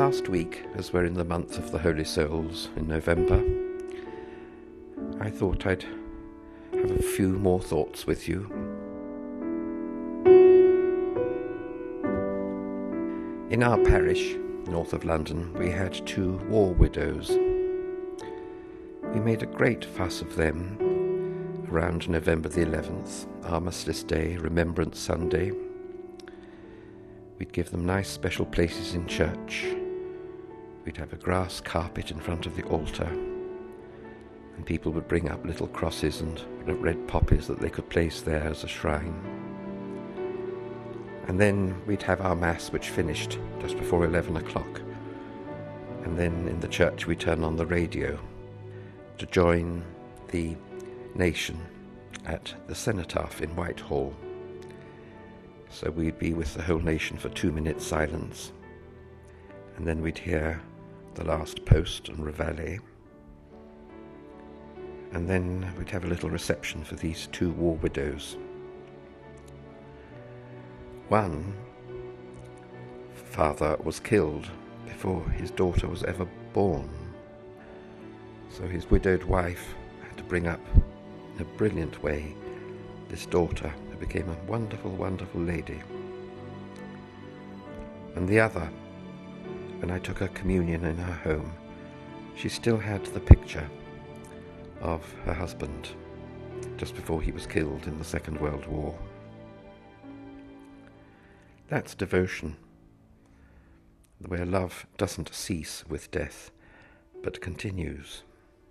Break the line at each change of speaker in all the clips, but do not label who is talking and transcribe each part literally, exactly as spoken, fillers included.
last week, as we're in the month of the Holy Souls in November, I thought I'd have a few more thoughts with you. In our parish, north of London, we had two war widows. We made a great fuss of them around November the eleventh, Armistice Day, Remembrance Sunday. We'd give them nice special places in church. We'd have a grass carpet in front of the altar, and people would bring up little crosses and red poppies that they could place there as a shrine. And then we'd have our Mass, which finished just before eleven o'clock. And then in the church we turn on the radio to join the nation at the Cenotaph in Whitehall. So we'd be with the whole nation for two minutes silence, and then we'd hear the last post and reveille, and then we'd have a little reception for these two war widows. One father was killed before his daughter was ever born, so his widowed wife had to bring up in a brilliant way this daughter, who became a wonderful, wonderful lady. And the other, when I took her communion in her home, she still had the picture of her husband just before he was killed in the Second World War. That's devotion, where love doesn't cease with death, but continues.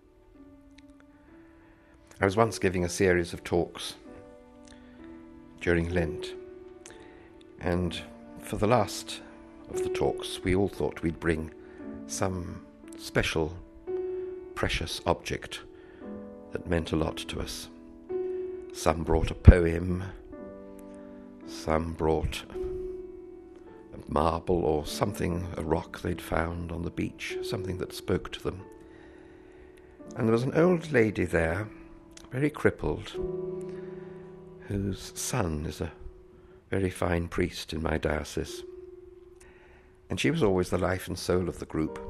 I was once giving a series of talks during Lent, and for the last of the talks we all thought we'd bring some special, precious object that meant a lot to us. Some brought a poem, some brought a marble or something, a rock they'd found on the beach, something that spoke to them. And there was an old lady there, very crippled, whose son is a very fine priest in my diocese. And she was always the life and soul of the group.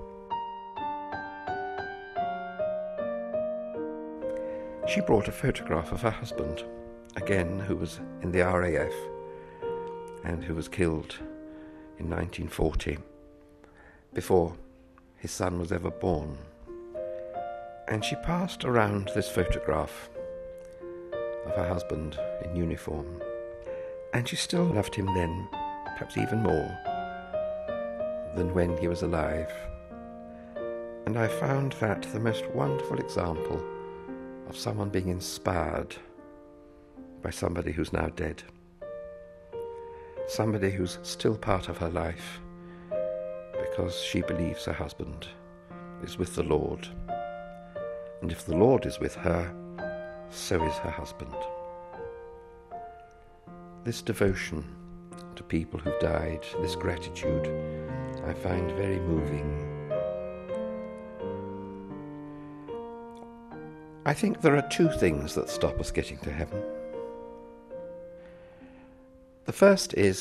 She brought a photograph of her husband, again, who was in the R A F and who was killed in nineteen forty, before his son was ever born. And she passed around this photograph of her husband in uniform, and she still loved him then, perhaps even more than when he was alive. And I found that the most wonderful example of someone being inspired by somebody who's now dead, somebody who's still part of her life because she believes her husband is with the Lord, and if the Lord is with her, so is her husband. This devotion to people who've died, this gratitude, I find very moving. I think there are two things that stop us getting to heaven. The first is,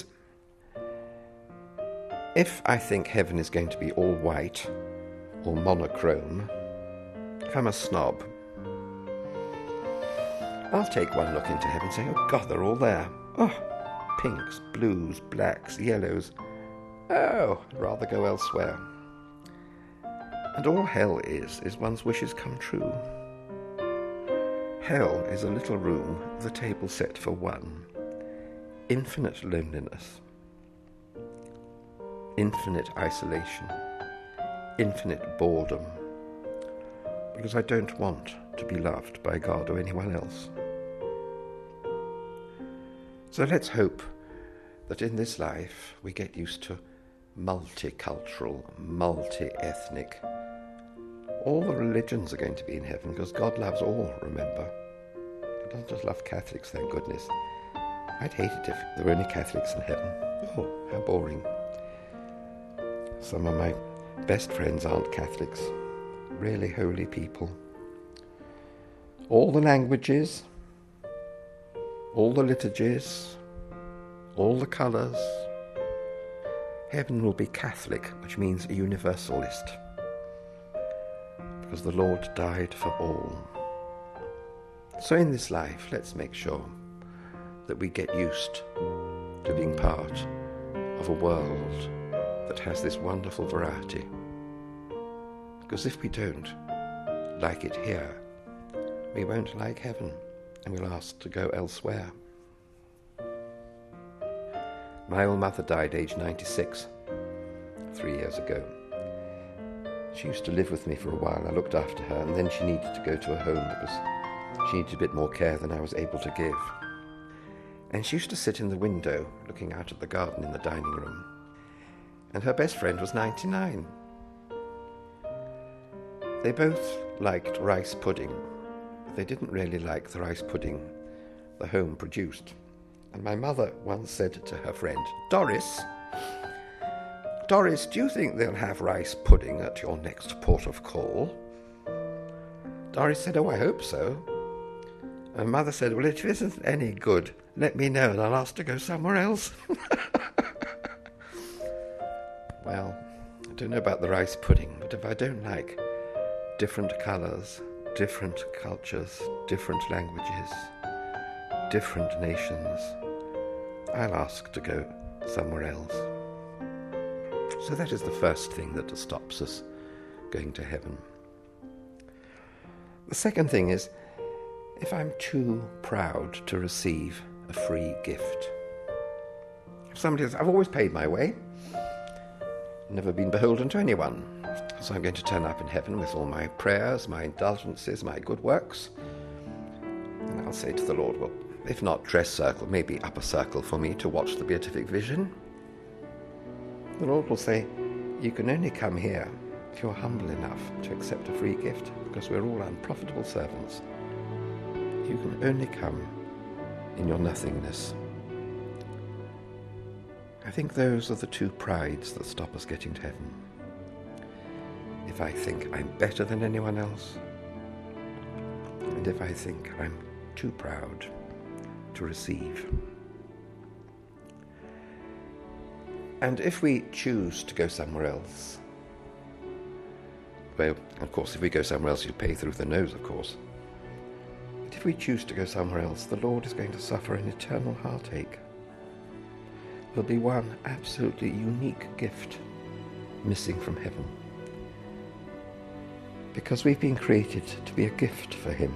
if I think heaven is going to be all white or monochrome, if I'm a snob, I'll take one look into heaven and say, oh God, they're all there. Oh, pinks, blues, blacks, yellows. Oh, I'd rather go elsewhere. And all hell is, is one's wishes come true. Hell is a little room with a table set for one. Infinite loneliness. Infinite isolation. Infinite boredom. Because I don't want to be loved by God or anyone else. So let's hope that in this life we get used to multicultural, multi-ethnic. All the religions are going to be in heaven because God loves all, remember. He doesn't just love Catholics, thank goodness. I'd hate it if there were only Catholics in heaven. Oh, how boring. Some of my best friends aren't Catholics. Really holy people. All the languages, all the liturgies, all the colours, Heaven will be Catholic, which means a universalist, because the Lord died for all. So in this life, let's make sure that we get used to being part of a world that has this wonderful variety. Because if we don't like it here, we won't like heaven, and we'll ask to go elsewhere. My old mother died aged ninety-six, three years ago. She used to live with me for a while. I looked after her, and then she needed to go to a home that was, she needed a bit more care than I was able to give. And she used to sit in the window, looking out at the garden in the dining room. And her best friend was ninety-nine. They both liked rice pudding, but they didn't really like the rice pudding the home produced. And my mother once said to her friend, Doris, Doris, do you think they'll have rice pudding at your next port of call? Doris said, oh, I hope so. And mother said, well, if it isn't any good, let me know and I'll ask to go somewhere else. Well, I don't know about the rice pudding, but if I don't like different colours, different cultures, different languages, different nations, I'll ask to go somewhere else. So that is the first thing that stops us going to heaven. The second thing is, if I'm too proud to receive a free gift. If somebody says, I've always paid my way, never been beholden to anyone, so I'm going to turn up in heaven with all my prayers, my indulgences, my good works, and I'll say to the Lord, well, if not dress circle, maybe upper circle for me to watch the beatific vision. The Lord will say, you can only come here if you're humble enough to accept a free gift, because we're all unprofitable servants. You can only come in your nothingness. I think those are the two prides that stop us getting to heaven. If I think I'm better than anyone else, and if I think I'm too proud to receive. And if we choose to go somewhere else, well, of course, if we go somewhere else, you pay through the nose, of course. But if we choose to go somewhere else, the Lord is going to suffer an eternal heartache. There'll be one absolutely unique gift missing from heaven. Because we've been created to be a gift for him.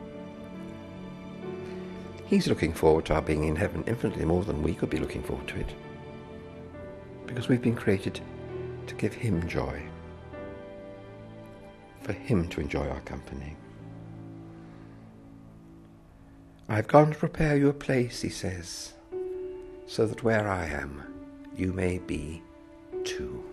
He's looking forward to our being in heaven infinitely more than we could be looking forward to it. Because we've been created to give him joy. For him to enjoy our company. I've gone to prepare you a place, he says, so that where I am, you may be too.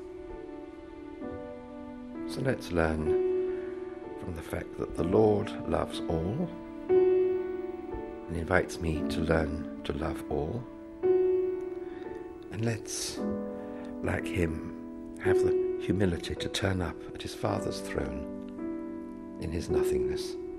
So let's learn from the fact that the Lord loves all and invites me to learn to love all. And let's, like him, have the humility to turn up at his Father's throne in his nothingness.